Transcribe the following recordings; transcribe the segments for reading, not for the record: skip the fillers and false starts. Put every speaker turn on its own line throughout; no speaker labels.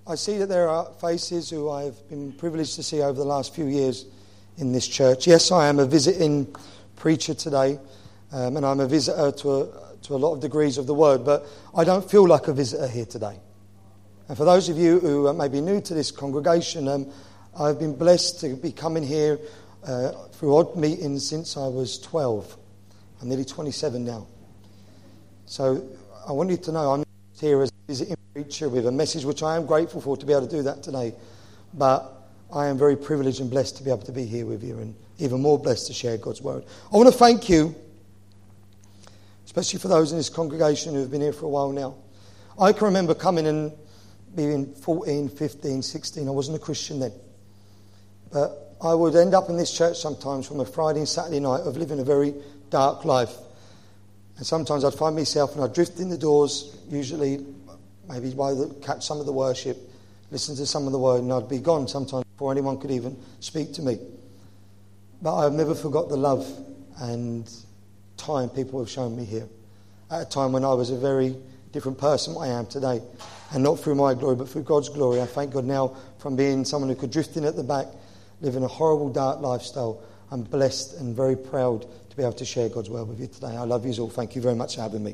I see that there are faces who I've been privileged to see over the last few years in this church. Yes, I am a visiting preacher today, and I'm a visitor to a lot of degrees of the word, but I don't feel like a visitor here today. And for those of you who may be new to this congregation, I've been blessed to be coming here through odd meetings since I was 12. I'm nearly 27 now. So I want you to know I'm here as a visiting preacher with a message which I am grateful for to be able to do that today. But I am very privileged and blessed to be able to be here with you, and even more blessed to share God's word. I want to thank you, especially for those in this congregation who have been here for a while now. I can remember coming and being 14, 15, 16. I wasn't a Christian then. But I would end up in this church sometimes from a Friday and Saturday night of living a very dark life. And sometimes I'd find myself and I'd drift in the doors, usually maybe catch some of the worship, listen to some of the word, and I'd be gone sometimes before anyone could even speak to me. But I've never forgot the love and time people have shown me here. At a time when I was a very different person than I am today. And not through my glory, but through God's glory. I thank God now from being someone who could drift in at the back, living a horrible, dark lifestyle. I'm blessed and very proud to be able to share God's word with you today. I love you all. Thank you very much for having me.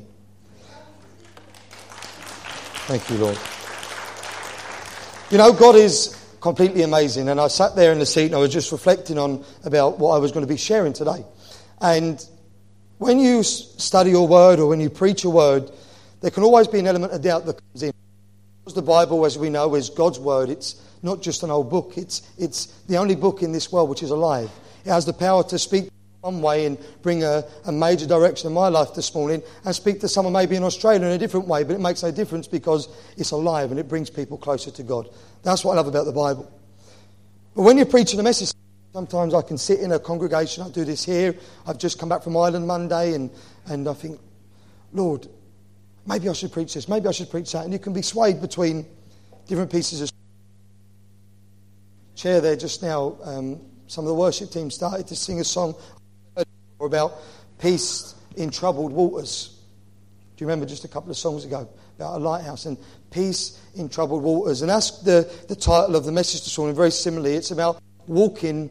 Thank you, Lord. You know, God is completely amazing. And I sat there in the seat and I was just reflecting on about what I was going to be sharing today. And when you study your word or when you preach a word, there can always be an element of doubt that comes in. Because the Bible, as we know, is God's word. It's not just an old book. It's the only book in this world which is alive. It has the power to speak one way and bring a major direction in my life this morning, and speak to someone maybe in Australia in a different way, but it makes no difference because it's alive and it brings people closer to God. That's what I love about the Bible. But when you're preaching a message, sometimes I can sit in a congregation. I do this here. I've just come back from Ireland Monday, and I think, Lord, maybe I should preach this, maybe I should preach that. And you can be swayed between different pieces of chair there just now. Some of the worship team started to sing a song about peace in troubled waters. Do you remember just a couple of songs ago about a lighthouse and peace in troubled waters? And that's the title of the message this morning. Very similarly, it's about walking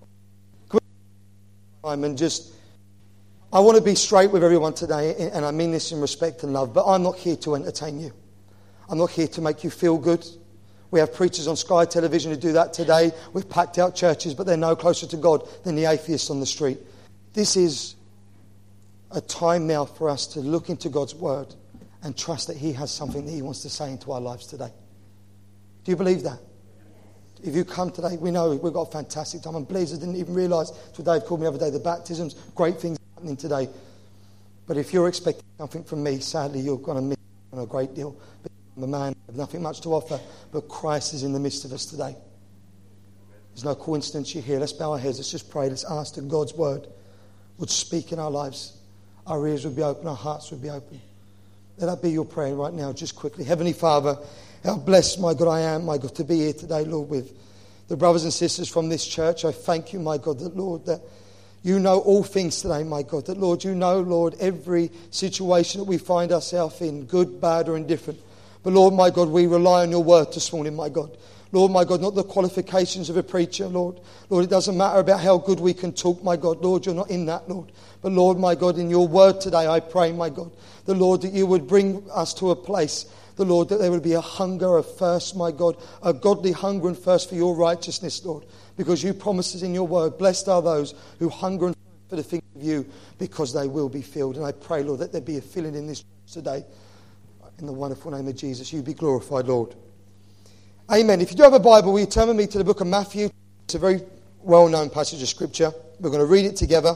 and just... I want to be straight with everyone today, and I mean this in respect and love, but I'm not here to entertain you. I'm not here to make you feel good. We have preachers on Sky Television who do that today. We've packed out churches, but they're no closer to God than the atheists on the street. This is a time now for us to look into God's word and trust that He has something that He wants to say into our lives today. Do you believe that? If you come today, we know we've got a fantastic time. I'm pleased I didn't even realise, so Dave called me the other day, the baptisms, great things happening today. But if you're expecting something from me, sadly you're going to miss on a great deal. I'm a man with nothing much to offer, but Christ is in the midst of us today. There's no coincidence you're here. Let's bow our heads. Let's just pray. Let's ask that God's word would speak in our lives. Our ears would be open. Our hearts would be open. Let that be your prayer right now, just quickly. Heavenly Father, how blessed, my God, I am, my God, to be here today, Lord, with the brothers and sisters from this church. I thank you, my God, that, Lord, that you know all things today, my God. That, Lord, you know, Lord, every situation that we find ourselves in, good, bad, or indifferent. But, Lord, my God, we rely on your word this morning, my God. Lord, my God, not the qualifications of a preacher, Lord. Lord, it doesn't matter about how good we can talk, my God. Lord, you're not in that, Lord. But, Lord, my God, in your word today, I pray, my God, the Lord, that you would bring us to a place, the Lord, that there would be a hunger, a thirst, my God, a godly hunger and thirst for your righteousness, Lord. Because you promised us in your word, blessed are those who hunger and thirst for the things of you, because they will be filled. And I pray, Lord, that there be a filling in this church today. In the wonderful name of Jesus, you be glorified, Lord. Amen. If you do have a Bible, will you turn with me to the book of Matthew? It's a very well-known passage of Scripture. We're going to read it together.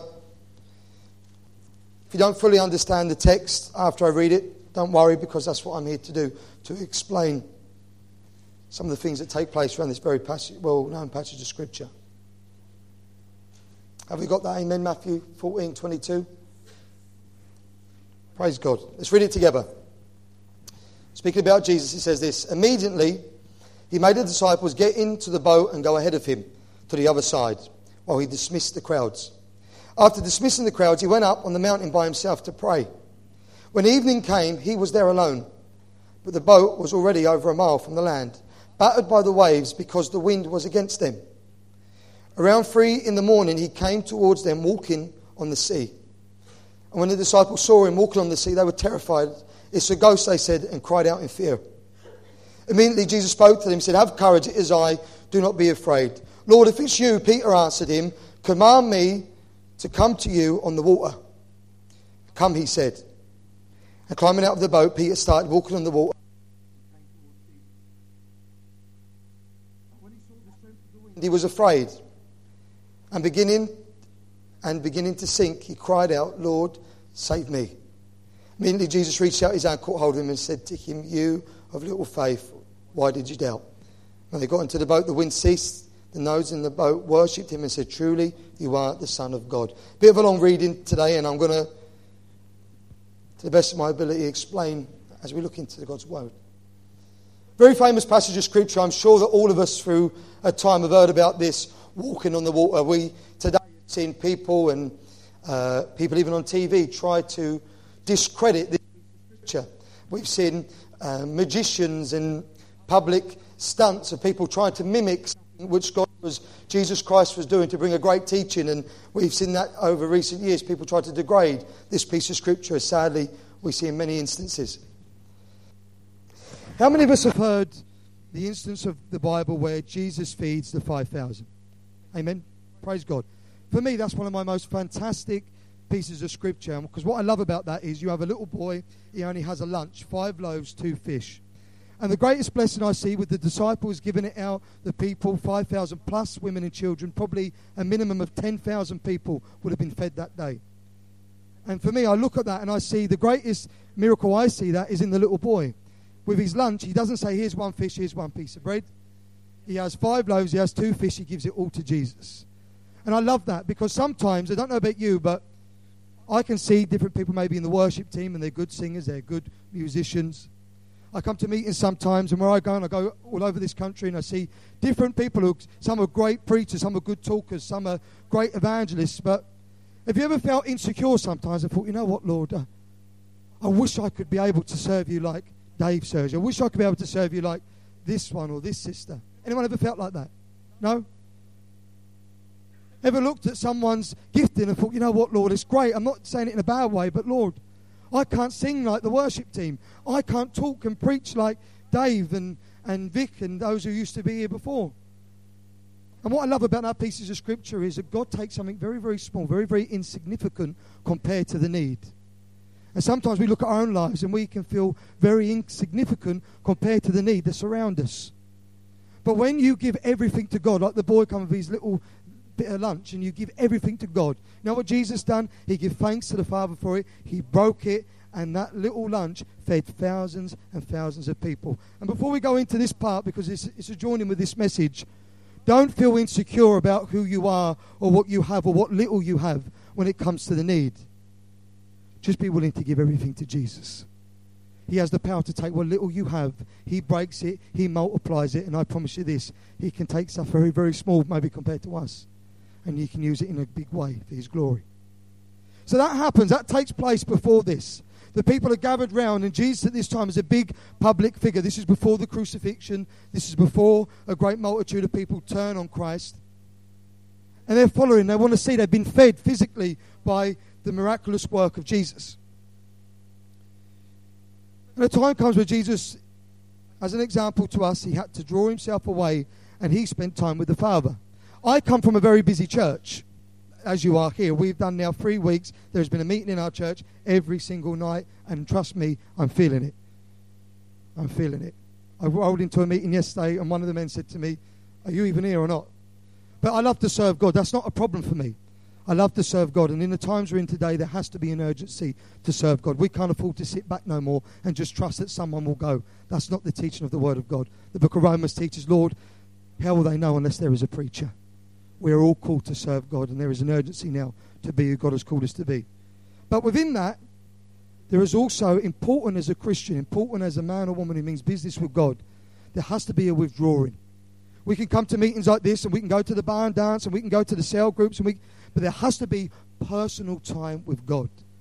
If you don't fully understand the text after I read it, don't worry, because that's what I'm here to do, to explain some of the things that take place around this very passage, well-known passage of Scripture. Have we got that? Amen. Matthew 14:22. Praise God. Let's read it together. Speaking about Jesus, he says this: immediately he made the disciples get into the boat and go ahead of him to the other side, while he dismissed the crowds. After dismissing the crowds, he went up on the mountain by himself to pray. When evening came, he was there alone, but the boat was already over a mile from the land, battered by the waves because the wind was against them. Around 3 a.m, he came towards them walking on the sea. And when the disciples saw him walking on the sea, they were terrified. "It's a ghost," they said, and cried out in fear. Immediately Jesus spoke to them and said, "Have courage, it is I, do not be afraid." "Lord, if it's you," Peter answered him, "command me to come to you on the water." "Come," he said. And climbing out of the boat, Peter started walking on the water. When he saw the strength of the wind, he was afraid. And beginning to sink, he cried out, "Lord, save me." Immediately Jesus reached out his hand, caught hold of him and said to him, "You of little faith, why did you doubt?" When they got into the boat, the wind ceased. The those in the boat worshipped him and said, "Truly, you are the Son of God." Bit of a long reading today, and I'm going to the best of my ability, explain as we look into God's Word. Very famous passage of Scripture. I'm sure that all of us through a time have heard about this, walking on the water. We today have seen people and people even on TV try to discredit this Scripture. We've seen magicians and public stunts of people trying to mimic which Jesus Christ was doing to bring a great teaching, and we've seen that over recent years. People try to degrade this piece of Scripture, as sadly we see in many instances. How many of us have heard the instance of the Bible where Jesus feeds the 5,000? Amen? Praise God. For me, that's one of my most fantastic pieces of Scripture, because what I love about that is you have a little boy, he only has a lunch, 5 loaves, 2 fish. And the greatest blessing I see with the disciples giving it out, the people, 5,000 plus women and children, probably a minimum of 10,000 people would have been fed that day. And for me, I look at that and I see the greatest miracle I see that is in the little boy. With his lunch, he doesn't say, "Here's 1 fish, here's 1 piece of bread." He has 5 loaves, he has 2 fish, he gives it all to Jesus. And I love that because sometimes, I don't know about you, but I can see different people maybe in the worship team and they're good singers, they're good musicians. I come to meetings sometimes, and where I go all over this country, and I see different people who, some are great preachers, some are good talkers, some are great evangelists. But have you ever felt insecure sometimes and thought, "You know what, Lord, I wish I could be able to serve you like Dave serves you. I wish I could be able to serve you like this one or this sister." Anyone ever felt like that? No? Ever looked at someone's gifting and thought, "You know what, Lord, it's great. I'm not saying it in a bad way, but Lord, I can't sing like the worship team. I can't talk and preach like Dave and Vic and those who used to be here before." And what I love about that pieces of Scripture is that God takes something very, very small, very, very insignificant compared to the need. And sometimes we look at our own lives and we can feel very insignificant compared to the need that surround us. But when you give everything to God, like the boy come with his little bit of lunch, and you give everything to God. You know what Jesus done? He gave thanks to the Father for it. He broke it, and that little lunch fed thousands and thousands of people. And before we go into this part, because it's a joining with this message, don't feel insecure about who you are or what you have or what little you have when it comes to the need. Just be willing to give everything to Jesus. He has the power to take what little you have. He breaks it. He multiplies it. And I promise you this, he can take stuff very, very small, maybe compared to us, and he can use it in a big way for his glory. So that happens. That takes place before this. The people are gathered round, and Jesus at this time is a big public figure. This is before the crucifixion. This is before a great multitude of people turn on Christ. And they're following. They want to see. They've been fed physically by the miraculous work of Jesus. And a time comes where Jesus, as an example to us, he had to draw himself away, and he spent time with the Father. I come from a very busy church, as you are here. We've done now 3 weeks. There's been a meeting in our church every single night, and trust me, I'm feeling it. I'm feeling it. I rolled into a meeting yesterday, and one of the men said to me, "Are you even here or not?" But I love to serve God. That's not a problem for me. I love to serve God, and in the times we're in today, there has to be an urgency to serve God. We can't afford to sit back no more and just trust that someone will go. That's not the teaching of the Word of God. The book of Romans teaches, Lord, how will they know unless there is a preacher? We are all called to serve God, and there is an urgency now to be who God has called us to be. But within that, there is also important as a Christian, important as a man or woman who means business with God, there has to be a withdrawing. We can come to meetings like this, and we can go to the bar and dance, and we can go to the cell groups, but there has to be personal time with God.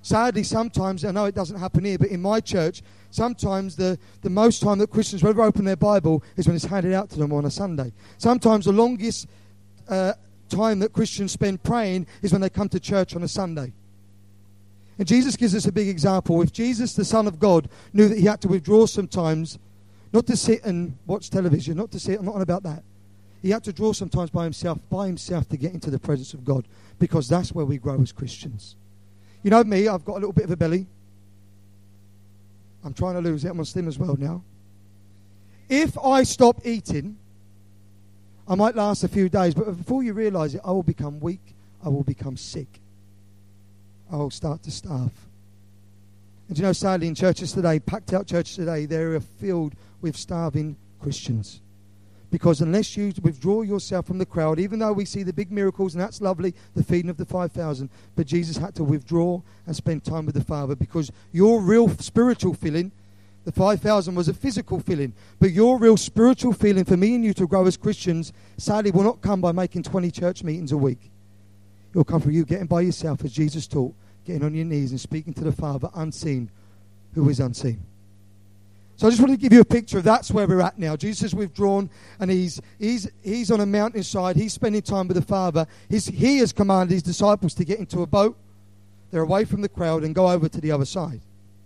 Sadly, sometimes, I know it doesn't happen here, but in my church, sometimes the most time that Christians will ever open their Bible is when it's handed out to them on a Sunday. Sometimes the longest time that Christians spend praying is when they come to church on a Sunday. And Jesus gives us a big example. If Jesus, the Son of God, knew that he had to withdraw sometimes, not to sit and watch television, not to sit, I'm not on about that. He had to draw sometimes by himself to get into the presence of God, because that's where we grow as Christians. You know me, I've got a little bit of a belly. I'm trying to lose it. I'm on slim as well now. If I stop eating, I might last a few days, but before you realise it, I will become weak. I will become sick. I will start to starve. And you know, sadly, in churches today, packed out churches today, they are filled with starving Christians. Because unless you withdraw yourself from the crowd, even though we see the big miracles, and that's lovely, the feeding of the 5,000, but Jesus had to withdraw and spend time with the Father, because your real spiritual filling, the 5,000 was a physical filling, but your real spiritual filling for me and you to grow as Christians, sadly, will not come by making 20 church meetings a week. It will come from you getting by yourself, as Jesus taught, getting on your knees and speaking to the Father unseen, who is unseen. So I just want to give you a picture of that's where we're at now. Jesus has withdrawn, and he's on a mountainside. He's spending time with the Father. He has commanded his disciples to get into a boat. They're away from the crowd and go over to the other side.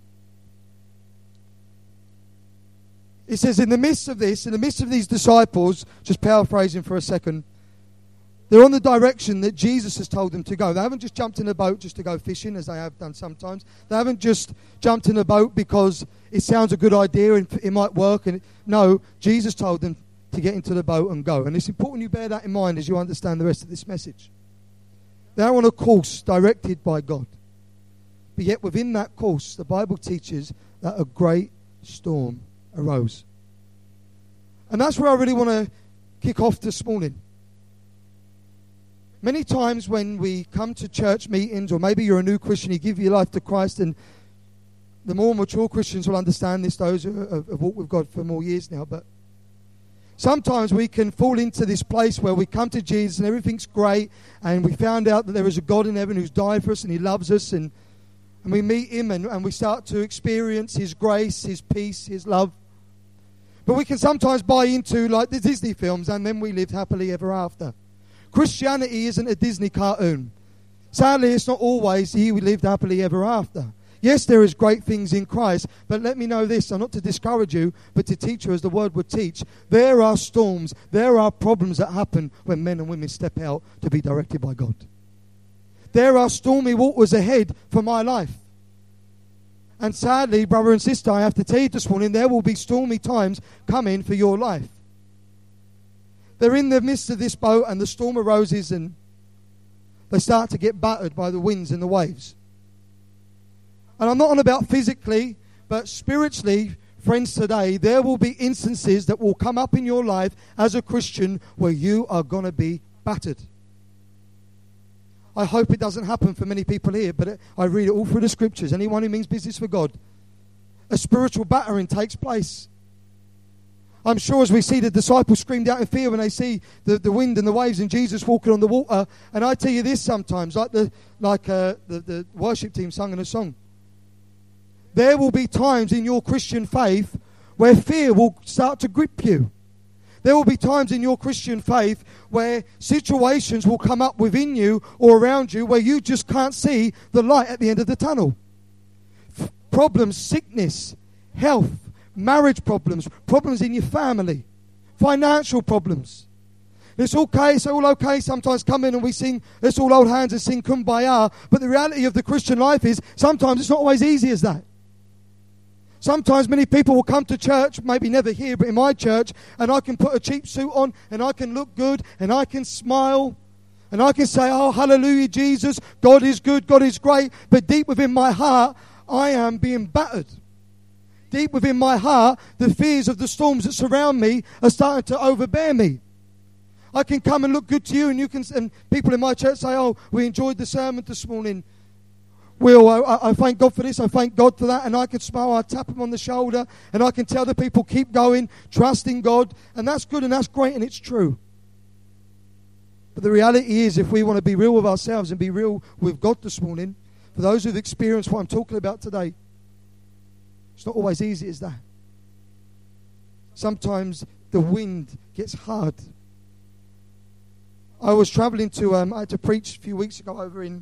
It says, in the midst of these disciples, just paraphrasing for a second, they're on the direction that Jesus has told them to go. They haven't just jumped in a boat just to go fishing, as they have done sometimes. They haven't just jumped in a boat because it sounds a good idea and it might work. No, Jesus told them to get into the boat and go. And it's important you bear that in mind as you understand the rest of this message. They're on a course directed by God. But yet within that course, the Bible teaches that a great storm arose. And that's where I really want to kick off this morning. Many times when we come to church meetings, or maybe you're a new Christian, you give your life to Christ, and the more mature Christians will understand this, those who have walked with God for more years now, but sometimes we can fall into this place where we come to Jesus and everything's great, and we found out that there is a God in heaven who's died for us and he loves us, and we meet him and we start to experience his grace, his peace, his love. But we can sometimes buy into like the Disney films, and then we lived happily ever after. Christianity isn't a Disney cartoon. Sadly, it's not always he who lived happily ever after. Yes, there is great things in Christ, but let me know this, not to discourage you, but to teach you as the word would teach. There are storms, there are problems that happen when men and women step out to be directed by God. There are stormy waters ahead for my life. And sadly, brother and sister, I have to tell you this morning, there will be stormy times coming for your life. They're in the midst of this boat, and the storm arises, and they start to get battered by the winds and the waves. And I'm not on about physically, but spiritually, friends, today, there will be instances that will come up in your life as a Christian where you are going to be battered. I hope it doesn't happen for many people here, but I read it all through the scriptures. Anyone who means business for God, a spiritual battering takes place. I'm sure as we see the disciples screamed out in fear when they see the wind and the waves and Jesus walking on the water. And I tell you this sometimes, like the worship team sung in a song. There will be times in your Christian faith where fear will start to grip you. There will be times in your Christian faith where situations will come up within you or around you where you just can't see the light at the end of the tunnel. Problems, sickness, health, marriage problems, problems in your family, financial problems. It's all okay. Sometimes come in and we sing, let's all hold hands and sing Kumbaya. But the reality of the Christian life is sometimes it's not always easy as that. Sometimes many people will come to church, maybe never here, but in my church, and I can put a cheap suit on, and I can look good, and I can smile, and I can say, oh, hallelujah, Jesus, God is good, God is great. But deep within my heart, I am being battered. Deep within my heart, the fears of the storms that surround me are starting to overbear me. I can come and look good to you, and people in my church say, oh, we enjoyed the sermon this morning. I thank God for this, I thank God for that, and I can smile, I tap them on the shoulder, and I can tell the people, keep going, trust in God, and that's good and that's great and it's true. But the reality is, if we want to be real with ourselves and be real with God this morning, For those who've experienced what I'm talking about today, it's not always easy as that. Sometimes the wind gets hard. I was travelling I had to preach a few weeks ago over in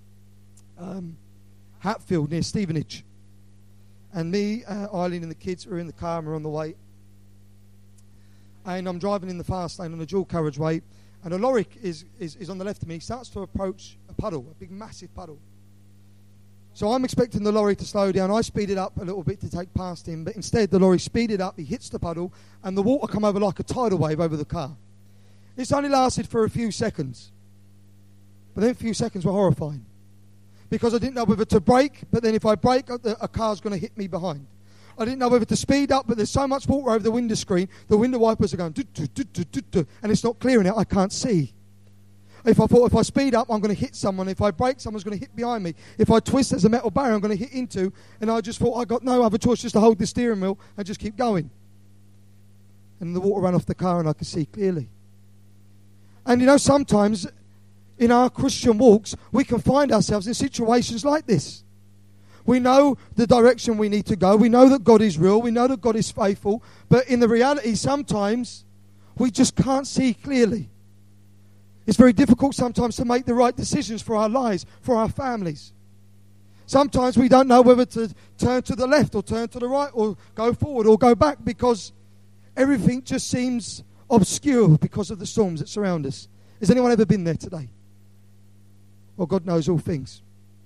Hatfield near Stevenage. And me, Eileen and the kids were in the car and we're on the way. And I'm driving in the fast lane on a dual carriageway. And a lorry is on the left of me. He starts to approach a puddle, a big massive puddle. So I'm expecting the lorry to slow down. I speeded up a little bit to take past him. But instead the lorry speeded up, he hits the puddle, and the water come over like a tidal wave over the car. It's only lasted for a few seconds. But then a few seconds were horrifying. Because I didn't know whether to brake, but then if I brake, a car's going to hit me behind. I didn't know whether to speed up, but there's so much water over the window screen, the window wipers are going, and it's not clearing out, I can't see. If I speed up, I'm going to hit someone. If I brake, someone's going to hit behind me. If I twist, there's a metal barrier I'm going to hit into, and I just thought I got no other choice just to hold the steering wheel and just keep going. And the water ran off the car and I could see clearly. And you know, sometimes in our Christian walks, we can find ourselves in situations like this. We know the direction we need to go. We know that God is real. We know that God is faithful. But in the reality, sometimes we just can't see clearly. It's very difficult sometimes to make the right decisions for our lives, for our families. Sometimes we don't know whether to turn to the left or turn to the right or go forward or go back because everything just seems obscure because of the storms that surround us. Has anyone ever been there today? Well, God knows all things.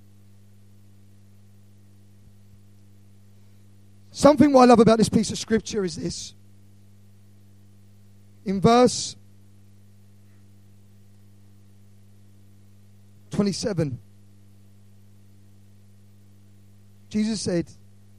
Something what I love about this piece of scripture is this. In verse 27, Jesus said,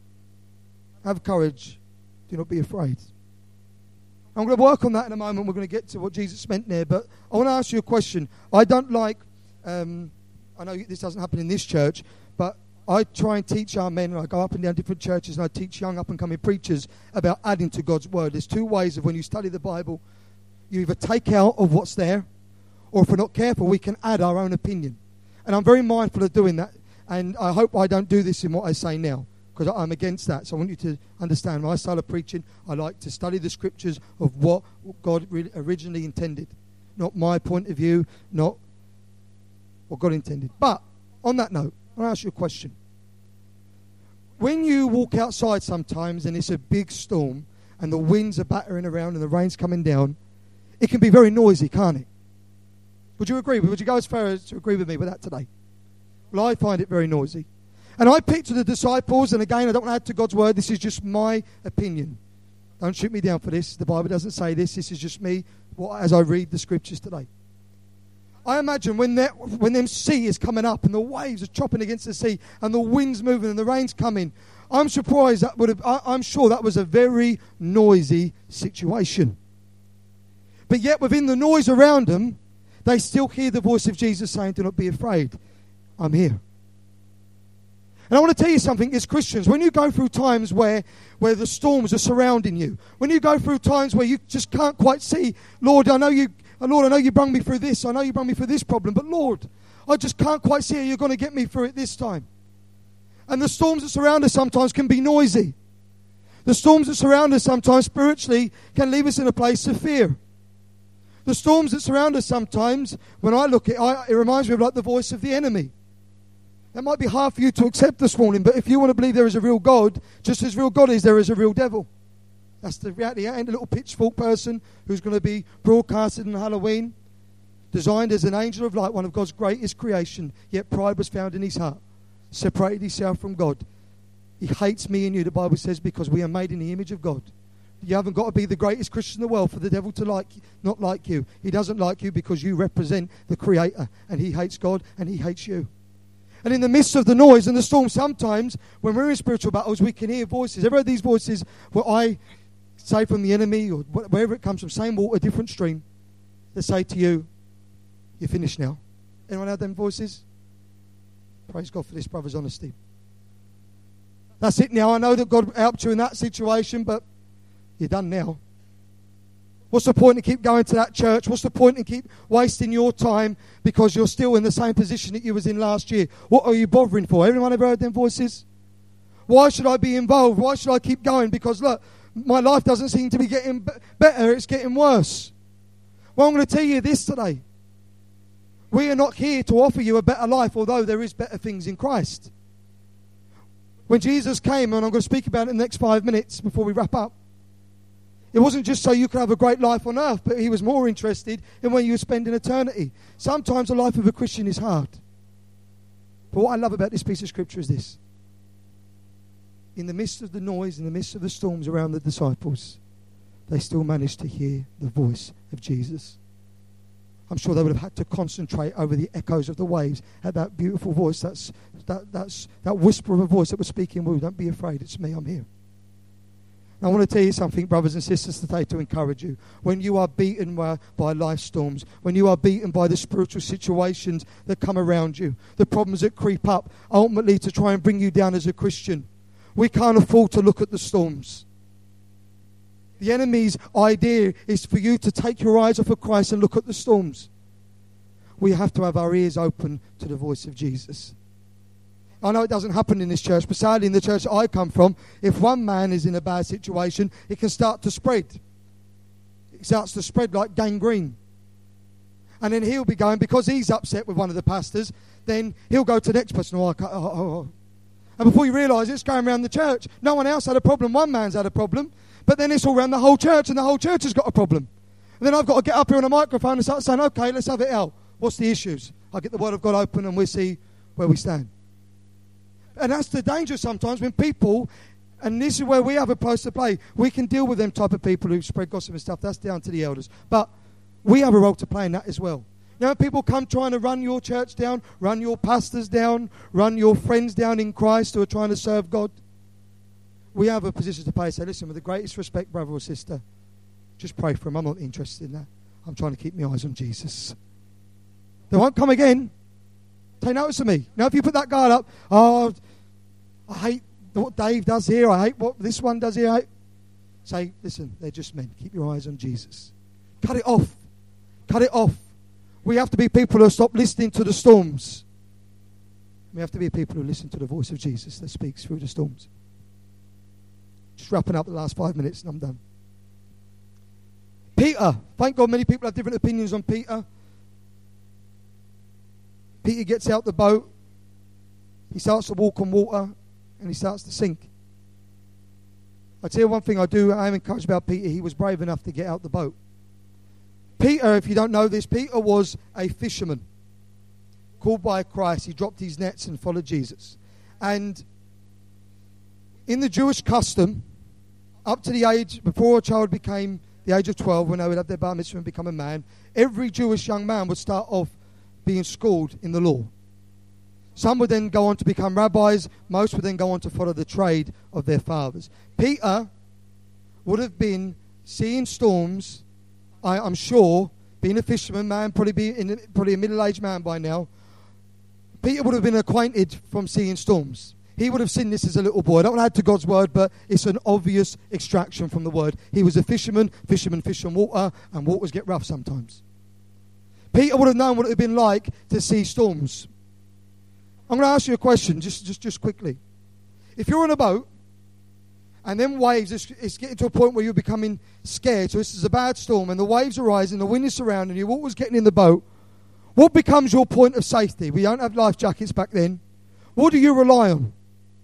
have courage, do not be afraid. I'm going to work on that in a moment. We're going to get to what Jesus meant there. But I want to ask you a question. I don't like, I know this doesn't happen in this church, but I try and teach our men, and I go up and down different churches, and I teach young up-and-coming preachers about adding to God's word. There's two ways of when you study the Bible. You either take out of what's there, or if we're not careful, we can add our own opinion. And I'm very mindful of doing that, and I hope I don't do this in what I say now, because I'm against that. So I want you to understand my style of preaching. I like to study the scriptures of what God originally intended. Not my point of view, not what God intended. But on that note, I'll ask you a question. When you walk outside sometimes and it's a big storm and the winds are battering around and the rain's coming down, it can be very noisy, can't it? Would you agree? Would you go as far as to agree with me with that today? Well, I find it very noisy. And I picture the disciples, and again, I don't want to add to God's word. This is just my opinion. Don't shoot me down for this. The Bible doesn't say this. This is just me as I read the scriptures today. I imagine when them sea is coming up and the waves are chopping against the sea and the wind's moving and the rain's coming, I'm surprised I'm sure that was a very noisy situation. But yet within the noise around them, they still hear the voice of Jesus saying, do not be afraid. I'm here. And I want to tell you something as Christians, when you go through times where the storms are surrounding you, when you go through times where you just can't quite see, Lord, I know you brought me through this, I know you brought me through this problem, but Lord, I just can't quite see how you're going to get me through it this time. And the storms that surround us sometimes can be noisy. The storms that surround us sometimes spiritually can leave us in a place of fear. The storms that surround us sometimes, when I look at it, it reminds me of like the voice of the enemy. That might be hard for you to accept this morning, but if you want to believe there is a real God, just as real God is, there is a real devil. That's the reality. I ain't a little pitchfork person who's going to be broadcasted on Halloween, designed as an angel of light, one of God's greatest creation, yet pride was found in his heart, separated himself from God. He hates me and you, the Bible says, because we are made in the image of God. You haven't got to be the greatest Christian in the world for the devil to not like you. He doesn't like you because you represent the Creator, and he hates God and he hates you. And in the midst of the noise and the storm, sometimes when we're in spiritual battles, we can hear voices. Ever heard these voices where I say from the enemy or wherever it comes from, same water, different stream, they say to you, you're finished now. Anyone heard them voices? Praise God for this brother's honesty. That's it now. I know that God helped you in that situation, but you're done now. What's the point in keep going to that church? What's the point in keep wasting your time because you're still in the same position that you was in last year? What are you bothering for? Everyone ever heard them voices? Why should I be involved? Why should I keep going? Because look, my life doesn't seem to be getting better. It's getting worse. Well, I'm going to tell you this today. We are not here to offer you a better life, although there is better things in Christ. When Jesus came, and I'm going to speak about it in the next 5 minutes before we wrap up, it wasn't just so you could have a great life on earth, but he was more interested in when you spend in eternity. Sometimes the life of a Christian is hard. But what I love about this piece of scripture is this. In the midst of the noise, in the midst of the storms around the disciples, they still managed to hear the voice of Jesus. I'm sure they would have had to concentrate over the echoes of the waves at that beautiful voice, that whisper of a voice that was speaking, well, don't be afraid, it's me, I'm here. I want to tell you something, brothers and sisters, today to encourage you. When you are beaten by life storms, when you are beaten by the spiritual situations that come around you, the problems that creep up, ultimately to try and bring you down as a Christian, we can't afford to look at the storms. The enemy's idea is for you to take your eyes off of Christ and look at the storms. We have to have our ears open to the voice of Jesus. I know it doesn't happen in this church, but sadly in the church that I come from, if one man is in a bad situation, it can start to spread. It starts to spread like gangrene. And then he'll be going, because he's upset with one of the pastors, then he'll go to the next person. And before you realise it, it's going around the church. No one else had a problem. One man's had a problem. But then it's all around the whole church, and the whole church has got a problem. And then I've got to get up here on a microphone and start saying, okay, let's have it out. What's the issues? I get the Word of God open and we see where we stand. And that's the danger sometimes when people, and this is where we have a place to play, we can deal with them type of people who spread gossip and stuff. That's down to the elders. But we have a role to play in that as well. You know, people come trying to run your church down, run your pastors down, run your friends down in Christ who are trying to serve God. We have a position to play. Say, listen, with the greatest respect, brother or sister, just pray for them. I'm not interested in that. I'm trying to keep my eyes on Jesus. They won't come again. Take notice of me. Now, if you put that guard up, oh, I hate what Dave does here. I hate what this one does here. Say, listen, they're just men. Keep your eyes on Jesus. Cut it off. Cut it off. We have to be people who stop listening to the storms. We have to be people who listen to the voice of Jesus that speaks through the storms. Just wrapping up the last 5 minutes and I'm done. Peter. Thank God many people have different opinions on Peter. Peter gets out the boat. He starts to walk on water and he starts to sink. I tell you one thing I am encouraged about Peter. He was brave enough to get out the boat. Peter, if you don't know this, Peter was a fisherman called by Christ. He dropped his nets and followed Jesus. And in the Jewish custom, up to the age, before a child became the age of 12, when they would have their bar mitzvah and become a man, every Jewish young man would start off being schooled in the law. Some would then go on to become rabbis. Most would then go on to follow the trade of their fathers. Peter would have been seeing storms, I'm sure, being a fisherman man, probably a middle-aged man by now. Peter would have been acquainted from seeing storms. He would have seen this as a little boy. I don't want to add to God's word, but it's an obvious extraction from the word. He was a fisherman. Fishermen fish on water, and waters get rough sometimes. Peter would have known what it would have been like to see storms. I'm going to ask you a question, just quickly. If you're on a boat, and then waves, it's getting to a point where you're becoming scared, so this is a bad storm, and the waves are rising, the wind is surrounding you, water's getting in the boat, what becomes your point of safety? We don't have life jackets back then. What do you rely on?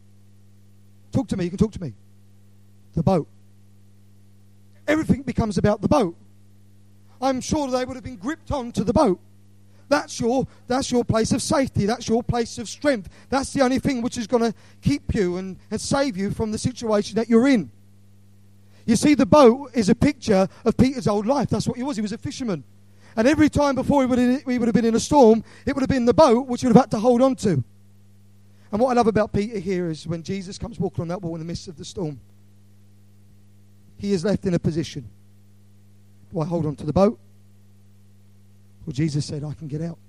Talk to me, you can talk to me. The boat. Everything becomes about the boat. I'm sure they would have been gripped onto the boat. That's your place of safety. That's your place of strength. That's the only thing which is going to keep you and save you from the situation that you're in. You see, the boat is a picture of Peter's old life. That's what he was. He was a fisherman. And every time before we would have been in a storm, it would have been the boat which he would have had to hold on to. And what I love about Peter here is when Jesus comes walking on that water in the midst of the storm, he is left in a position. Do I hold on to the boat? Well, Jesus said, I can get out.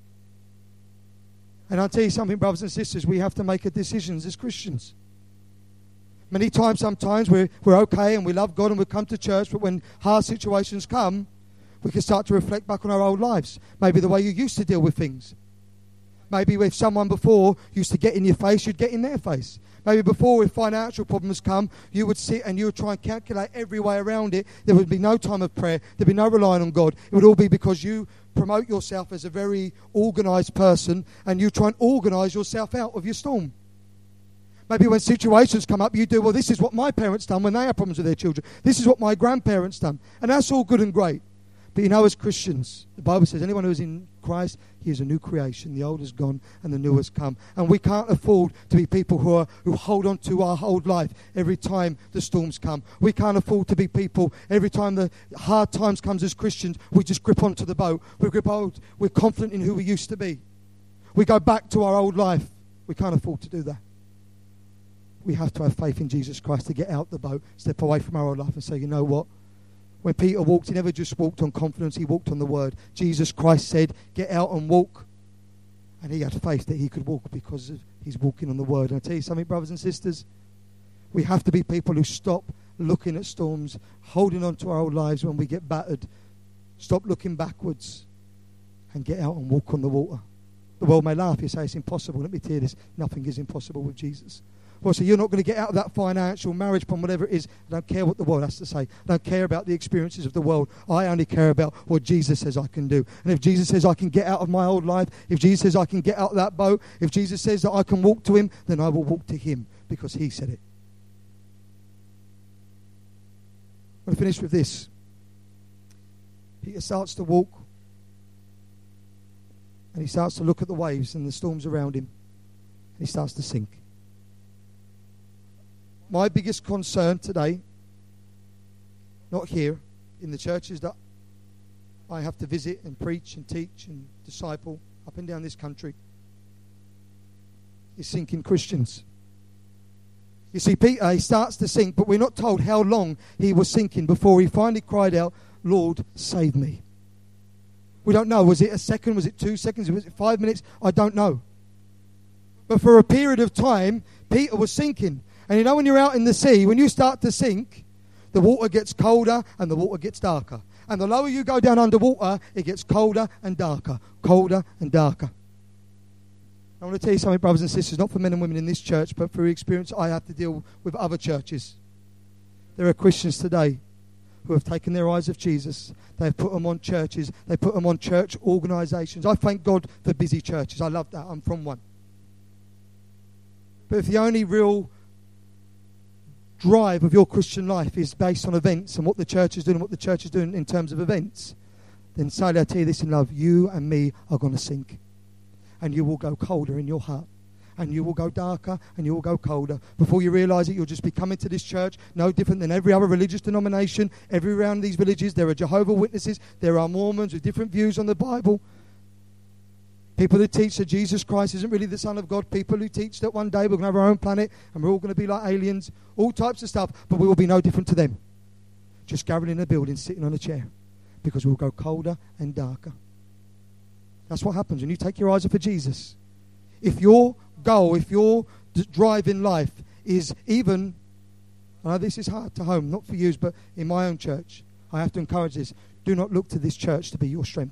And I'll tell you something, brothers and sisters, we have to make decisions as Christians. Many times, sometimes, we're okay and we love God and we come to church, but when hard situations come, we can start to reflect back on our old lives. Maybe the way you used to deal with things. Maybe if someone before used to get in your face, you'd get in their face. Maybe before, if financial problems come, you would sit and you would try and calculate every way around it. There would be no time of prayer. There'd be no relying on God. It would all be because you promote yourself as a very organised person and you try and organise yourself out of your storm. Maybe when situations come up, you do, well, this is what my parents done when they had problems with their children. This is what my grandparents done. And that's all good and great. But you know, as Christians, the Bible says anyone who is in Christ, he is a new creation. The old is gone and the new has come. And we can't afford to be people who hold on to our old life every time the storms come. We can't afford to be people every time the hard times comes as Christians, we just grip onto the boat. We're confident in who we used to be. We go back to our old life. We can't afford to do that. We have to have faith in Jesus Christ to get out the boat, step away from our old life and say, you know what? When Peter walked, he never just walked on confidence, he walked on the word. Jesus Christ said, get out and walk. And he had faith that he could walk because he's walking on the word. And I tell you something, brothers and sisters, we have to be people who stop looking at storms, holding on to our old lives when we get battered. Stop looking backwards and get out and walk on the water. The world may laugh, you say it's impossible. Let me tell you this, nothing is impossible with Jesus. Well, so you're not going to get out of that financial marriage problem, whatever it is. I don't care what the world has to say. I don't care about the experiences of the world. I only care about what Jesus says I can do. And if Jesus says I can get out of my old life, if Jesus says I can get out of that boat, if Jesus says that I can walk to him, then I will walk to him because he said it. I'm going to finish with this. Peter starts to walk and he starts to look at the waves and the storms around him and he starts to sink. My biggest concern today, not here, in the churches that I have to visit and preach and teach and disciple up and down this country, is sinking Christians. You see, Peter, he starts to sink, but we're not told how long he was sinking before he finally cried out, Lord, save me. We don't know. Was it a second? Was it 2 seconds? Was it 5 minutes? I don't know. But for a period of time, Peter was sinking. And you know when you're out in the sea, when you start to sink, the water gets colder and the water gets darker. And the lower you go down underwater, it gets colder and darker, colder and darker. I want to tell you something, brothers and sisters, not for men and women in this church, but through experience I have to deal with other churches. There are Christians today who have taken their eyes off Jesus. They've put them on churches. They put them on church organisations. I thank God for busy churches. I love that. I'm from one. But if the only real drive of your Christian life is based on events and what the church is doing and what the church is doing in terms of events, then sadly I tell you this in love, you and me are going to sink. And you will go colder in your heart. And you will go darker and you will go colder. Before you realise it, you'll just be coming to this church no different than every other religious denomination. Every around these villages, there are Jehovah's Witnesses, there are Mormons with different views on the Bible. People who teach that Jesus Christ isn't really the Son of God. People who teach that one day we're going to have our own planet and we're all going to be like aliens. All types of stuff. But we will be no different to them. Just gathering in a building, sitting on a chair. Because we'll go colder and darker. That's what happens when you take your eyes off of Jesus. If your goal, if your drive in life is even... I know this is hard to home, not for you, but in my own church. I have to encourage this. Do not look to this church to be your strength.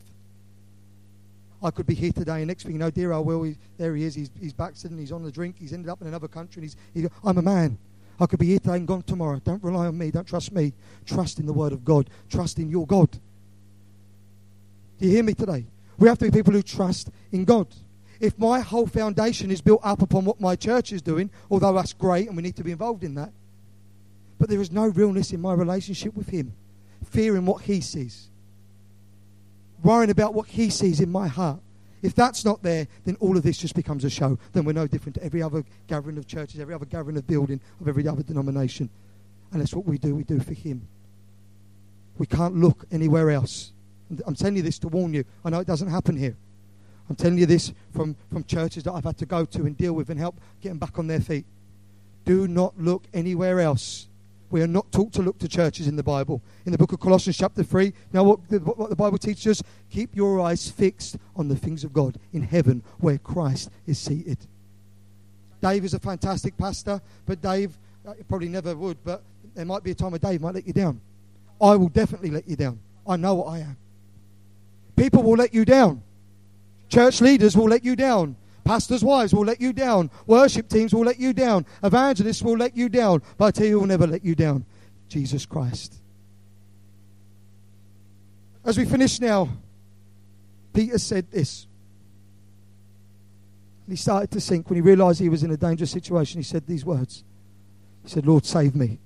I could be here today, and next thing you know, dear old Will, there he is. He's backslidden, he's on the drink, he's ended up in another country, and I'm a man. I could be here today and gone tomorrow. Don't rely on me, don't trust me. Trust in the word of God. Trust in your God. Do you hear me today? We have to be people who trust in God. If my whole foundation is built up upon what my church is doing, although that's great and we need to be involved in that, but there is no realness in my relationship with him, fearing what he sees, worrying about what he sees in my heart. If that's not there, then all of this just becomes a show. Then we're no different to every other gathering of churches, every other gathering of building, of every other denomination. And that's what we do for him. We can't look anywhere else. I'm telling you this to warn you. I know it doesn't happen here. I'm telling you this from churches that I've had to go to and deal with and help get them back on their feet. Do not look anywhere else. We are not taught to look to churches in the Bible. In the book of Colossians chapter 3, you know what the Bible teaches us? Keep your eyes fixed on the things of God in heaven where Christ is seated. Dave is a fantastic pastor, but Dave It probably never would, but there might be a time of day he might let you down. I will definitely let you down. I know what I am. People will let you down. Church leaders will let you down. Pastors' wives will let you down. Worship teams will let you down. Evangelists will let you down. But I tell you, will never let you down. Jesus Christ. As we finish now, Peter said this. And he started to sink. When he realized he was in a dangerous situation, he said these words. He said, Lord, save me.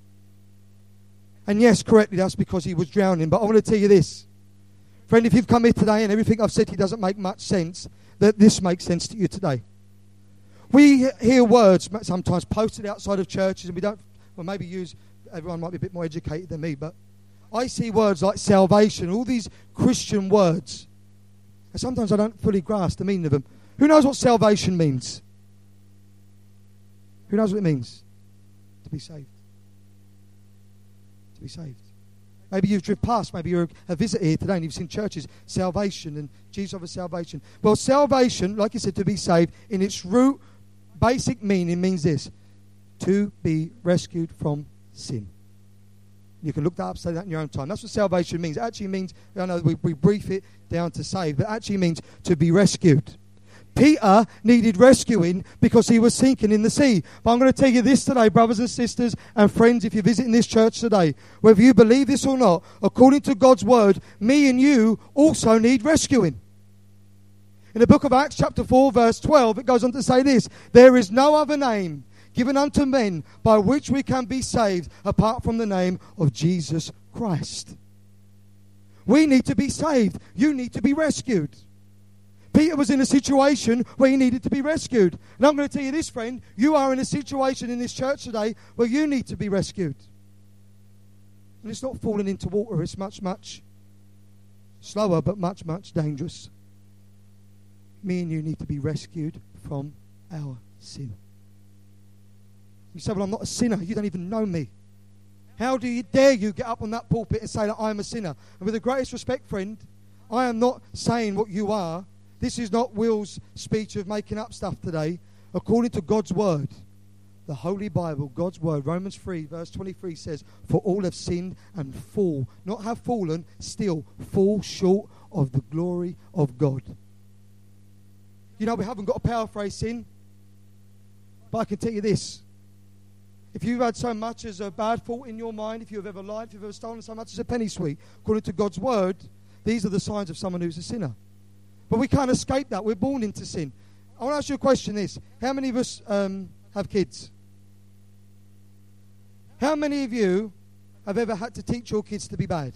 And yes, correctly, that's because he was drowning. But I want to tell you this. Friend, if you've come here today and everything I've said to you doesn't make much sense, that this makes sense to you today. We hear words sometimes posted outside of churches, and we don't, well, maybe everyone might be a bit more educated than me, but I see words like salvation, all these Christian words. And sometimes I don't fully grasp the meaning of them. Who knows what salvation means? Who knows what it means? To be saved. To be saved. Maybe you've driven past, maybe you're a visitor here today and you've seen churches, salvation and Jesus offers salvation. Well, salvation, like you said, to be saved, in its root, basic meaning means this: to be rescued from sin. You can look that up, say that in your own time. That's what salvation means. It actually means, I know we brief it down to save, but it actually means to be rescued. Peter needed rescuing because he was sinking in the sea. But I'm going to tell you this today, brothers and sisters and friends, if you're visiting this church today, whether you believe this or not, according to God's word, me and you also need rescuing. In the book of Acts chapter 4 verse 12, it goes on to say this: there is no other name given unto men by which we can be saved apart from the name of Jesus Christ. We need to be saved. You need to be rescued. Peter was in a situation where he needed to be rescued. And I'm going to tell you this, friend, you are in a situation in this church today where you need to be rescued. And it's not falling into water. It's much, much slower, but much, much dangerous. Me and you need to be rescued from our sin. You say, well, I'm not a sinner. You don't even know me. How dare you get up on that pulpit and say that I'm a sinner? And with the greatest respect, friend, I am not saying what you are. This is not Will's speech of making up stuff today. According to God's word, the Holy Bible, God's word, Romans 3 verse 23 says, for all have sinned and fall, not have fallen, still fall short of the glory of God. You know, we haven't got to paraphrase sin, but I can tell you this. If you've had so much as a bad thought in your mind, if you've ever lied, if you've ever stolen so much as a penny sweet, according to God's word, these are the signs of someone who's a sinner. But we can't escape that. We're born into sin. I want to ask you a question this. How many of us have kids? How many of you have ever had to teach your kids to be bad?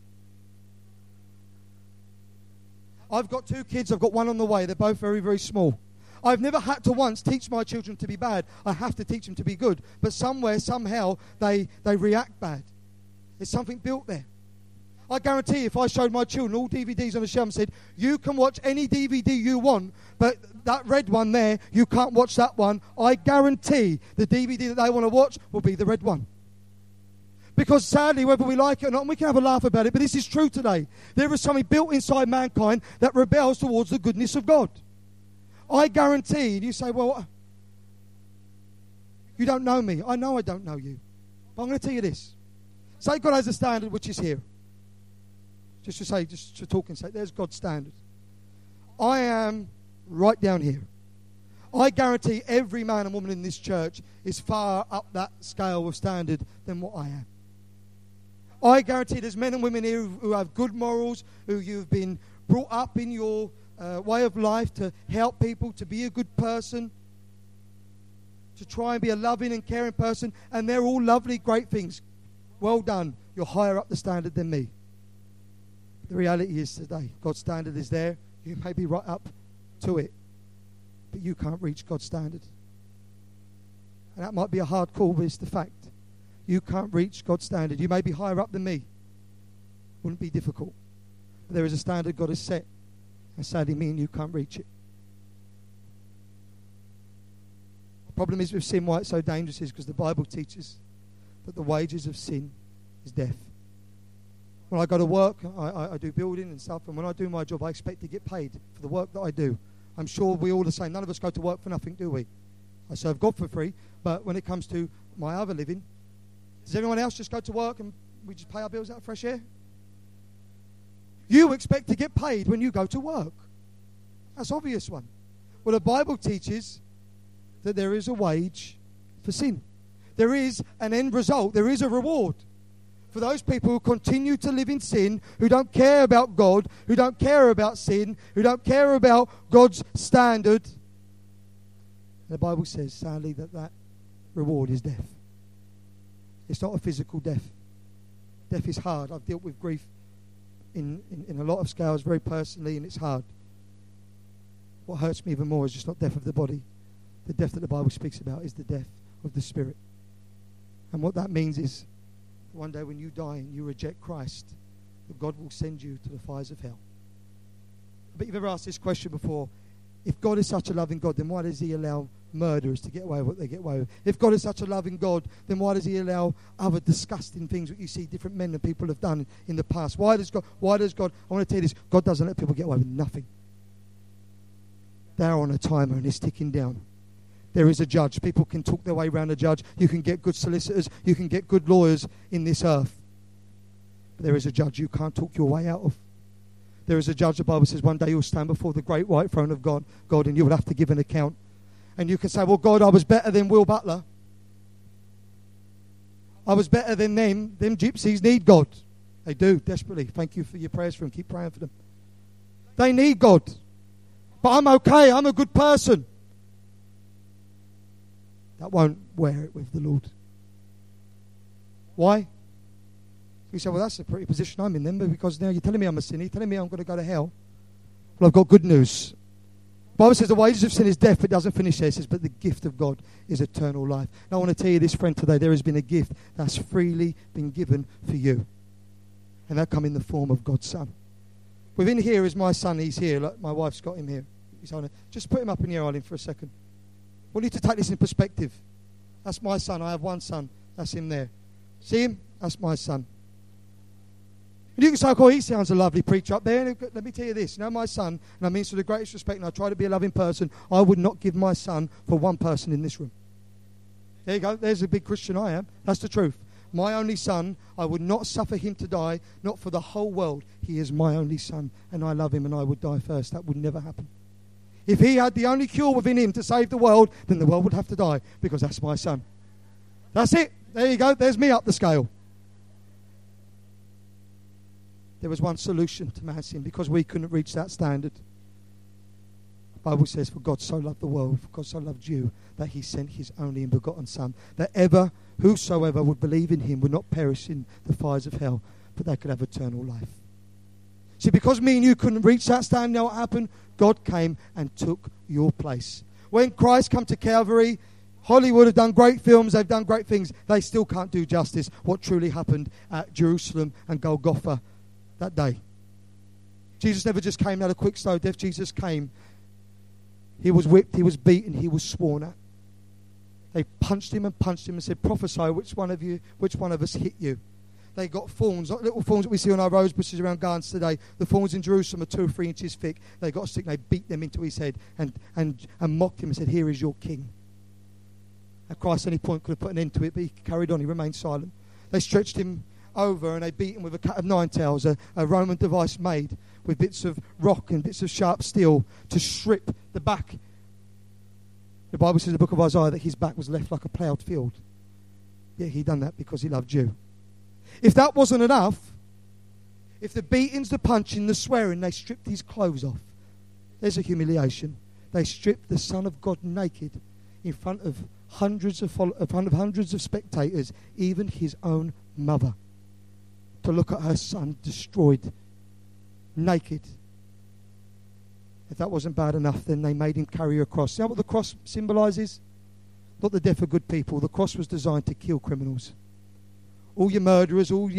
I've got 2 kids. I've got one on the way. They're both very, very small. I've never had to once teach my children to be bad. I have to teach them to be good. But somewhere, somehow, they react bad. There's something built there. I guarantee if I showed my children all DVDs on the shelf and said, you can watch any DVD you want, but that red one there, you can't watch that one, I guarantee the DVD that they want to watch will be the red one. Because sadly, whether we like it or not, and we can have a laugh about it, but this is true today. There is something built inside mankind that rebels towards the goodness of God. I guarantee, and you say, well, you don't know me. I know I don't know you. But I'm going to tell you this. Say God has a standard which is here. Just to talk and say, there's God's standard. I am right down here. I guarantee every man and woman in this church is far up that scale of standard than what I am. I guarantee there's men and women here who have good morals, who you've been brought up in your way of life to help people, to be a good person, to try and be a loving and caring person, and they're all lovely, great things. Well done. You're higher up the standard than me. The reality is today, God's standard is there. You may be right up to it, but you can't reach God's standard. And that might be a hard call, but it's the fact. You can't reach God's standard. You may be higher up than me. Wouldn't be difficult. But there is a standard God has set, and sadly me and you can't reach it. The problem is with sin, why it's so dangerous is because the Bible teaches that the wages of sin is death. When I go to work, I do building and stuff, and when I do my job, I expect to get paid for the work that I do. I'm sure we all the same. None of us go to work for nothing, do we? I serve God for free, but when it comes to my other living. Does everyone else just go to work and we just pay our bills out of fresh air? You expect to get paid when you go to work. That's obvious one. Well, the Bible teaches that there is a wage for sin. There is an end result. There is a reward for those people who continue to live in sin, who don't care about God, who don't care about sin, who don't care about God's standard. The Bible says, sadly, that reward is death. It's not a physical death. Death is hard. I've dealt with grief in a lot of scales very personally, and it's hard. What hurts me even more is just not death of the body. The death that the Bible speaks about is the death of the spirit. And what that means is one day when you die and you reject Christ, that God will send you to the fires of hell. But you've ever asked this question before: if God is such a loving God, then why does he allow murderers to get away with what they get away with? If God is such a loving God, then why does he allow other disgusting things that you see different men and people have done in the past? Why does God, I want to tell you this, God doesn't let people get away with nothing. They're on a timer and it's ticking down. There is a judge. People can talk their way around a judge. You can get good solicitors. You can get good lawyers in this earth. But there is a judge you can't talk your way out of. There is a judge, the Bible says, one day you'll stand before the great white throne of God, and you will have to give an account. And you can say, well, God, I was better than Will Butler. I was better than them. Them gypsies need God. They do, desperately. Thank you for your prayers for them. Keep praying for them. They need God. But I'm okay. I'm a good person. That won't wear it with the Lord. Why? You say, well, that's a pretty position I'm in then, because now you're telling me I'm a sinner. You're telling me I'm going to go to hell. Well, I've got good news. The Bible says the wages of sin is death. It doesn't finish there. It says, but the gift of God is eternal life. Now, I want to tell you this, friend, today. There has been a gift that's freely been given for you. And that come in the form of God's Son. Within here is my son. He's here. Look, my wife's got him here. He's on it. Just put him up in your island for a second. We need to take this in perspective. That's my son. I have one son. That's him there. See him? That's my son. And you can say, oh, he sounds a lovely preacher up there. And let me tell you this. You know, my son, and I mean this with the greatest respect, and I try to be a loving person, I would not give my son for one person in this room. There you go. There's a big Christian I am. That's the truth. My only son, I would not suffer him to die, not for the whole world. He is my only son, and I love him, and I would die first. That would never happen. If he had the only cure within him to save the world, then the world would have to die, because that's my son. That's it. There you go. There's me up the scale. There was one solution to man's sin, because we couldn't reach that standard. The Bible says, for God so loved the world, for God so loved you, that he sent his only and begotten Son, that whosoever would believe in him would not perish in the fires of hell, but they could have eternal life. See, because me and you couldn't reach that standard, you know what happened? God came and took your place. When Christ came to Calvary, Hollywood have done great films, they've done great things. They still can't do justice what truly happened at Jerusalem and Golgotha that day. Jesus never just came out of quick slow death. Jesus came. He was whipped, he was beaten, he was sworn at. They punched him and said, prophesy, which one of us hit you? They got thorns, not little thorns that we see on our rose bushes around gardens today. The thorns in Jerusalem are 2 or 3 inches thick. They got a stick and they beat them into his head and mocked him and said, here is your king. And Christ at any point could have put an end to it, but he carried on. He remained silent. They stretched him over and they beat him with a cat of nine tails, a Roman device made with bits of rock and bits of sharp steel to strip the back. The Bible says in the book of Isaiah that his back was left like a ploughed field. Yet he done that because he loved you. If that wasn't enough, if the beatings, the punching, the swearing, they stripped his clothes off. There's a humiliation. They stripped the Son of God naked in front of hundreds of spectators, even his own mother, to look at her son destroyed, naked. If that wasn't bad enough, then they made him carry a cross. You know what the cross symbolizes? Not the death of good people. The cross was designed to kill criminals. All your murderers, I'm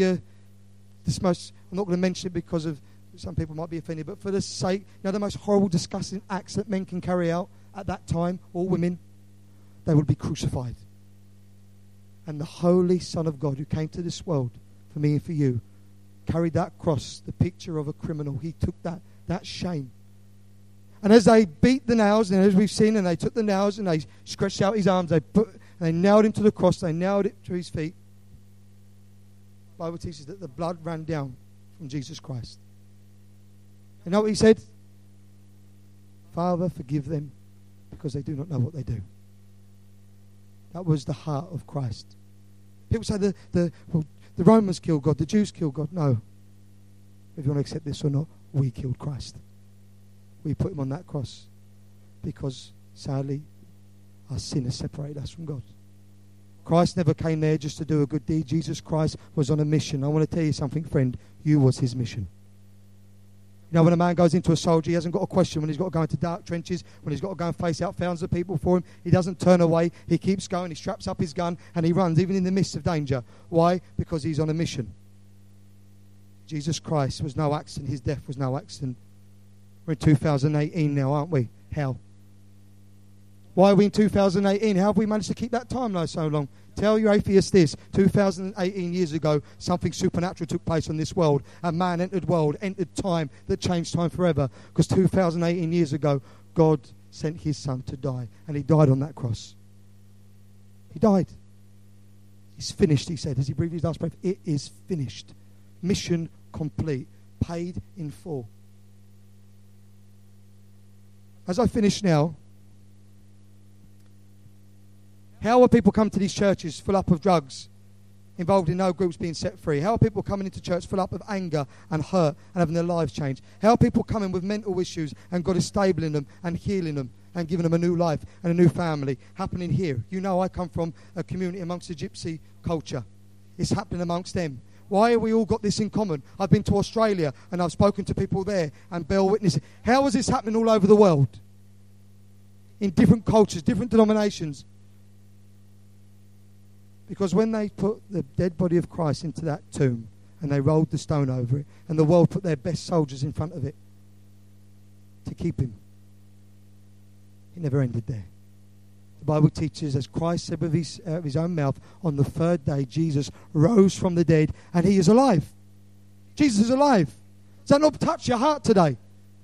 not going to mention it because of some people might be offended, but for the sake, the most horrible, disgusting acts that men can carry out at that time, or women, they would be crucified. And the Holy Son of God who came to this world for me and for you carried that cross, the picture of a criminal. He took that shame. And as they beat the nails, and as we've seen, and they took the nails and they stretched out his arms, they put And they nailed him to the cross. They nailed it to his feet. The Bible teaches that the blood ran down from Jesus Christ. You know what he said? Father, forgive them because they do not know what they do. That was the heart of Christ. People say the Romans killed God, the Jews killed God. No. If you want to accept this or not, we killed Christ. We put him on that cross because, sadly, our sin has separated us from God. Christ never came there just to do a good deed. Jesus Christ was on a mission. I want to tell you something, friend. You was his mission. You know, when a man goes into a soldier, he hasn't got a question when he's got to go into dark trenches, when he's got to go and face out thousands of people for him. He doesn't turn away. He keeps going. He straps up his gun and he runs, even in the midst of danger. Why? Because he's on a mission. Jesus Christ was no accident. His death was no accident. We're in 2018 now, aren't we? How? Why are we in 2018? How have we managed to keep that timeline so long? Tell your atheist this. 2018 years ago, something supernatural took place on this world. A man entered time that changed time forever. Because 2018 years ago, God sent his son to die. And he died on that cross. He died. It's finished, he said, as he breathed his last breath. It is finished. Mission complete. Paid in full. As I finish now, how are people coming to these churches full up of drugs, involved in no groups being set free? How are people coming into church full up of anger and hurt and having their lives changed? How are people coming with mental issues and God is stabling them and healing them and giving them a new life and a new family happening here? You know, I come from a community amongst the gypsy culture. It's happening amongst them. Why have we all got this in common? I've been to Australia and I've spoken to people there and bear witness. How is this happening all over the world? In different cultures, different denominations. Because when they put the dead body of Christ into that tomb and they rolled the stone over it and the world put their best soldiers in front of it to keep him, it never ended there. The Bible teaches, as Christ said with his own mouth, on the third day Jesus rose from the dead and he is alive. Jesus is alive. Does that not touch your heart today?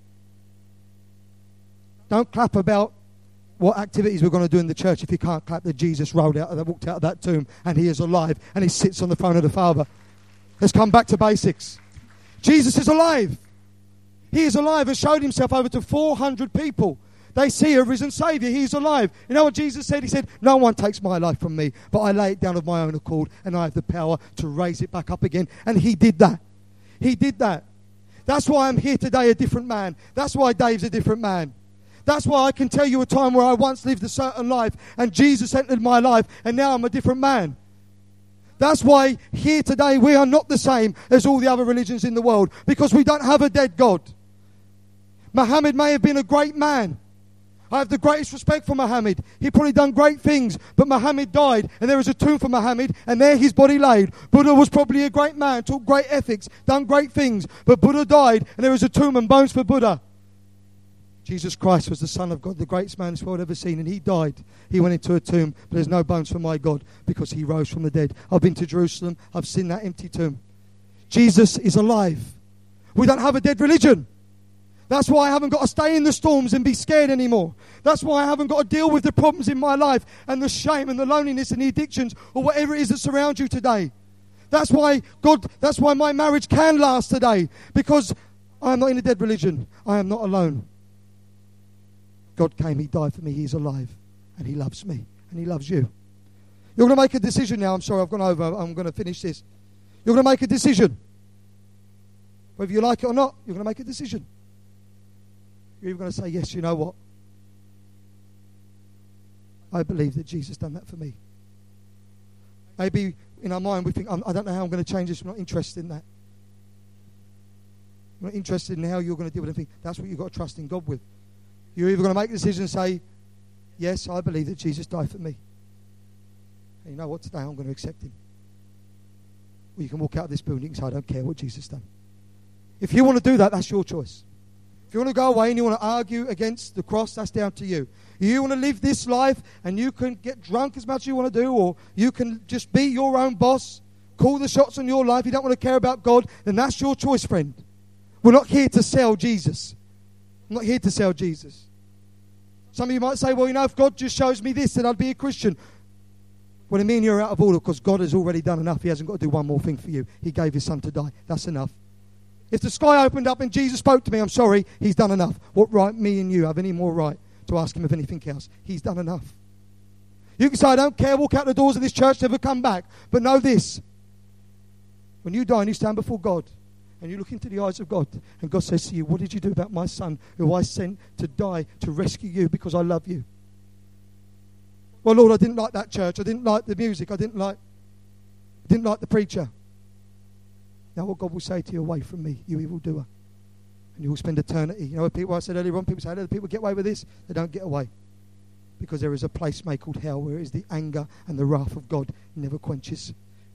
Don't clap about what activities we're going to do in the church if you can't clap that Jesus walked out of that tomb and he is alive and he sits on the throne of the Father. Let's come back to basics. Jesus is alive. He is alive and showed himself over to 400 people. They see a risen Saviour. He is alive. You know what Jesus said? He said, no one takes my life from me, but I lay it down of my own accord and I have the power to raise it back up again. And he did that. He did that. That's why I'm here today a different man. That's why Dave's a different man. That's why I can tell you a time where I once lived a certain life and Jesus entered my life and now I'm a different man. That's why here today we are not the same as all the other religions in the world because we don't have a dead God. Muhammad may have been a great man. I have the greatest respect for Muhammad. He probably done great things, but Muhammad died and there is a tomb for Muhammad and there his body laid. Buddha was probably a great man, taught great ethics, done great things, but Buddha died and there is a tomb and bones for Buddha. Jesus Christ was the Son of God, the greatest man this world ever seen, and he died. He went into a tomb, but there's no bones for my God because he rose from the dead. I've been to Jerusalem. I've seen that empty tomb. Jesus is alive. We don't have a dead religion. That's why I haven't got to stay in the storms and be scared anymore. That's why I haven't got to deal with the problems in my life and the shame and the loneliness and the addictions or whatever it is that surrounds you today. That's why my marriage can last today because I am not in a dead religion. I am not alone. God came, he died for me, he's alive, and he loves me, and he loves you. You're going to make a decision now. I'm sorry, I've gone over. I'm going to finish this. You're going to make a decision. Whether you like it or not, you're going to make a decision. You're even going to say, yes, you know what? I believe that Jesus done that for me. Maybe in our mind we think, I don't know how I'm going to change this. I'm not interested in that. I'm not interested in how you're going to deal with anything. That's what you've got to trust in God with. You're either going to make a decision and say, yes, I believe that Jesus died for me. And you know what? Today I'm going to accept him. Or you can walk out of this building and say, I don't care what Jesus done. If you want to do that, that's your choice. If you want to go away and you want to argue against the cross, that's down to you. You want to live this life and you can get drunk as much as you want to do, or you can just be your own boss, call the shots on your life, you don't want to care about God, then that's your choice, friend. We're not here to sell Jesus. I'm not here to sell Jesus. Some of you might say, well, you know, if God just shows me this, then I'd be a Christian. Well, me and you are out of order because God has already done enough. He hasn't got to do one more thing for you. He gave his son to die. That's enough. If the sky opened up and Jesus spoke to me, I'm sorry, he's done enough. What right me and you have any more right to ask him of anything else? He's done enough. You can say, I don't care, walk out the doors of this church, never come back. But know this. When you die and you stand before God, and you look into the eyes of God, and God says to you, what did you do about my son who I sent to die to rescue you because I love you? Well, Lord, I didn't like that church. I didn't like the music. I didn't like the preacher. Now what God will say to you, away from me, you evildoer. And you will spend eternity. You know, people I said earlier on, people say, how do people get away with this? They don't get away. Because there is a place made called hell where it is the anger and the wrath of God never quenches.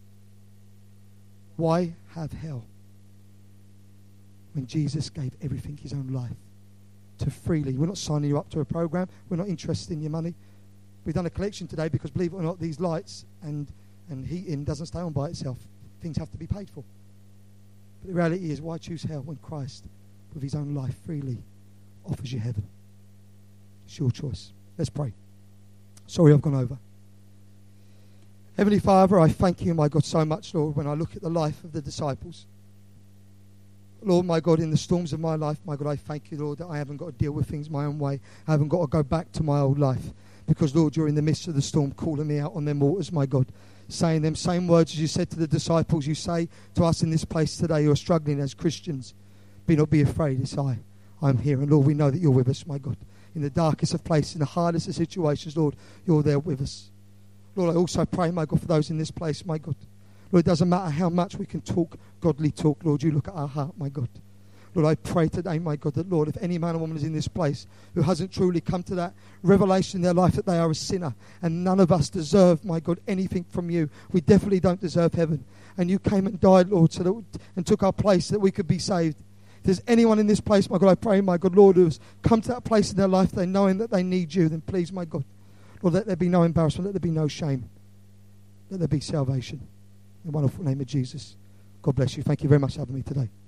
Why have hell? When Jesus gave everything, his own life, to freely. We're not signing you up to a program. We're not interested in your money. We've done a collection today because, believe it or not, these lights and heating doesn't stay on by itself. Things have to be paid for. But the reality is, why choose hell when Christ, with his own life, freely offers you heaven? It's your choice. Let's pray. Sorry I've gone over. Heavenly Father, I thank you, my God, so much, Lord, when I look at the life of the disciples. Lord, my God, in the storms of my life, my God, I thank you, Lord, that I haven't got to deal with things my own way. I haven't got to go back to my old life. Because, Lord, you're in the midst of the storm, calling me out on them waters, my God. Saying them same words as you said to the disciples, you say to us in this place today who are struggling as Christians. Be not be afraid, it's I'm here. And, Lord, we know that you're with us, my God. In the darkest of places, in the hardest of situations, Lord, you're there with us. Lord, I also pray, my God, for those in this place, my God. Lord, it doesn't matter how much we can talk godly talk, Lord, you look at our heart, my God. Lord, I pray today, my God, that, Lord, if any man or woman is in this place who hasn't truly come to that revelation in their life that they are a sinner and none of us deserve, my God, anything from you. We definitely don't deserve heaven. And you came and died, Lord, and took our place so that we could be saved. If there's anyone in this place, my God, I pray, my God, Lord, who has come to that place in their life, they knowing that they need you, then please, my God, Lord, let there be no embarrassment, let there be no shame. Let there be salvation. In the wonderful name of Jesus. God bless you. Thank you very much for having me today.